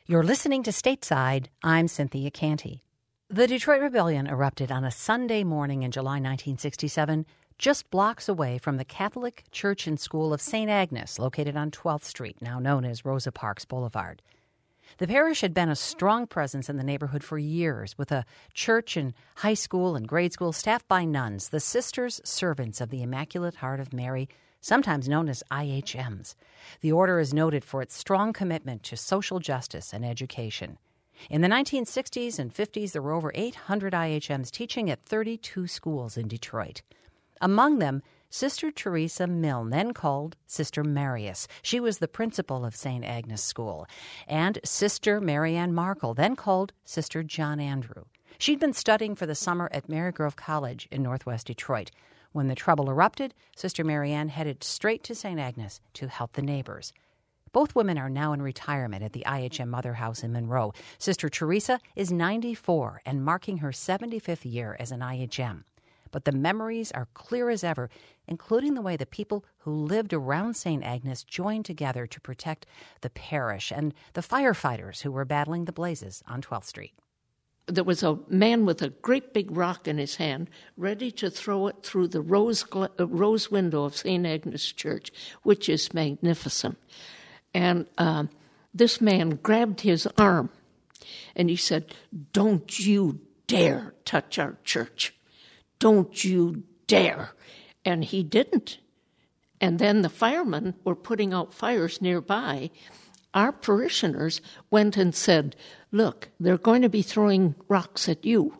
You're listening to Stateside. I'm Cynthia Canty. The Detroit Rebellion erupted on a Sunday morning in July 1967, just blocks away from the Catholic Church and School of St. Agnes, located on 12th Street, now known as Rosa Parks Boulevard. The parish had been a strong presence in the neighborhood for years, with a church and high school and grade school staffed by nuns, the Sisters Servants of the Immaculate Heart of Mary, sometimes known as IHMs. The order is noted for its strong commitment to social justice and education. In the 1960s and 50s, there were over 800 IHMs teaching at 32 schools in Detroit. Among them, Sister Teresa Milne, then called Sister Marius. She was the principal of St. Agnes School. And Sister Marianne Markle, then called Sister John Andrew. She'd been studying for the summer at Marygrove College in northwest Detroit. When the trouble erupted, Sister Marianne headed straight to St. Agnes to help the neighbors. Both women are now in retirement at the IHM Mother House in Monroe. Sister Teresa is 94 and marking her 75th year as an IHM. But the memories are clear as ever, including the way the people who lived around St. Agnes joined together to protect the parish and the firefighters who were battling the blazes on 12th Street. There was a man with a great big rock in his hand, ready to throw it through the rose window of St. Agnes Church, which is magnificent. And this man grabbed his arm, and he said, "Don't you dare touch our church. Don't you dare." And he didn't. And then the firemen were putting out fires nearby. Our parishioners went and said, "Look, they're going to be throwing rocks at you.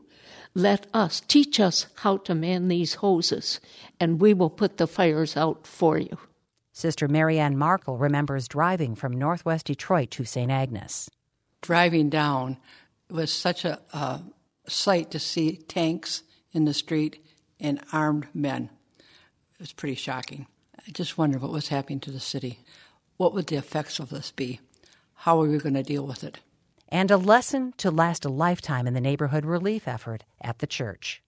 Teach us how to man these hoses, and we will put the fires out for you." Sister Marianne Markle remembers driving from northwest Detroit to St. Agnes. Driving down was such a sight to see tanks in the street and armed men. It was pretty shocking. I just wondered what was happening to the city. What would the effects of this be? How are we going to deal with it? And a lesson to last a lifetime in the neighborhood relief effort at the church.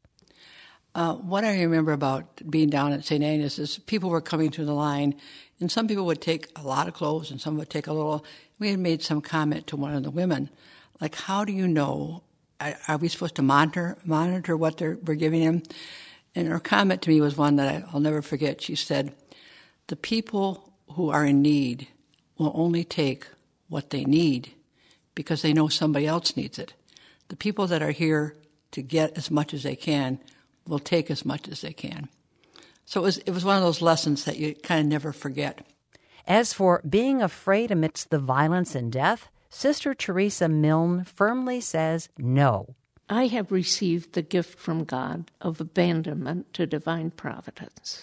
What I remember about being down at St. Agnes is people were coming through the line, and some people would take a lot of clothes and some would take a little. We had made some comment to one of the women, like, how do you know? Are we supposed to monitor what we're giving him? And her comment to me was one that I'll never forget. She said, "The people who are in need will only take what they need because they know somebody else needs it. The people that are here to get as much as they can will take as much as they can." So it was one of those lessons that you kind of never forget. As for being afraid amidst the violence and death, Sister Teresa Milne firmly says no. I have received the gift from God of abandonment to divine providence.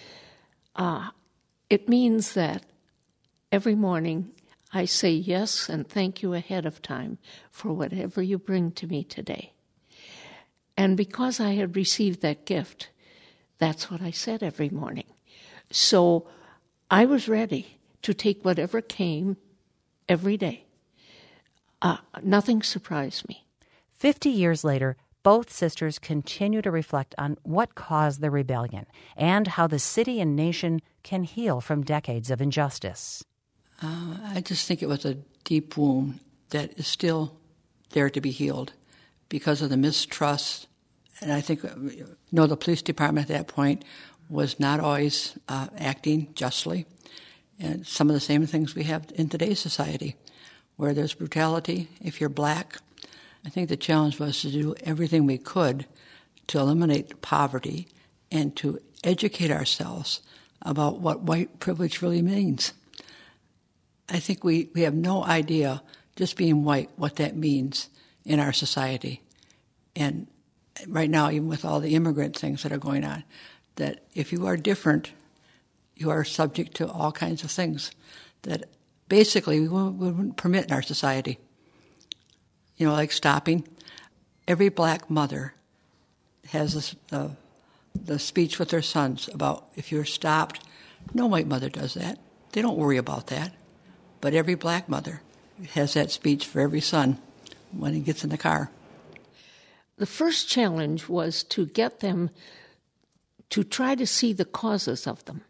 It means that every morning I say yes and thank you ahead of time for whatever you bring to me today. And because I had received that gift, that's what I said every morning. So I was ready to take whatever came every day. Nothing surprised me. 50 years later, both sisters continue to reflect on what caused the rebellion and how the city and nation can heal from decades of injustice. I just think it was a deep wound that is still there to be healed because of the mistrust. And I think, the police department at that point was not always acting justly. And some of the same things we have in today's society, where there's brutality. If you're black, I think the challenge was to do everything we could to eliminate poverty and to educate ourselves about what white privilege really means. I think we have no idea, just being white, what that means in our society. And right now, even with all the immigrant things that are going on, that if you are different, you are subject to all kinds of things that basically we wouldn't permit in our society. Like stopping. Every black mother has the speech with their sons about if you're stopped. No white mother does that. They don't worry about that. But every black mother has that speech for every son when he gets in the car. The first challenge was to get them to try to see the causes of them.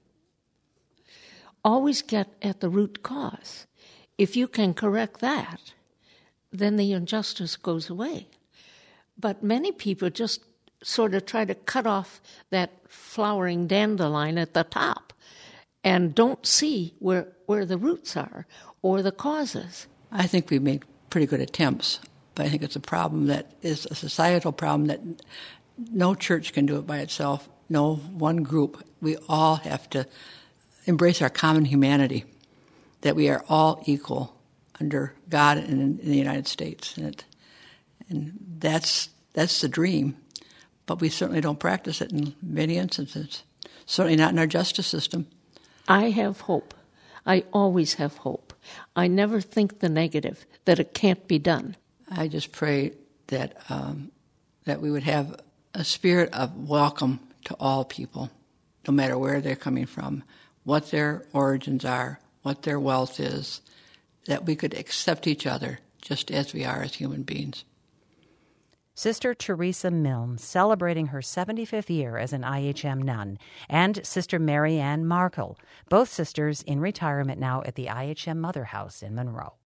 Always get at the root cause. If you can correct that, then the injustice goes away. But many people just sort of try to cut off that flowering dandelion at the top and don't see where the roots are or the causes. I think we make pretty good attempts, but I think it's a problem that is a societal problem that no church can do it by itself, no one group. We all have to embrace our common humanity, that we are all equal under God and in the United States. And that's the dream, but we certainly don't practice it in many instances, certainly not in our justice system. I have hope. I always have hope. I never think the negative, that it can't be done. I just pray that that we would have a spirit of welcome to all people, no matter where they're coming from, what their origins are, what their wealth is, that we could accept each other just as we are as human beings. Sister Teresa Milne, celebrating her 75th year as an IHM nun, and Sister Mary Ann Markle, both sisters in retirement now at the IHM Mother House in Monroe.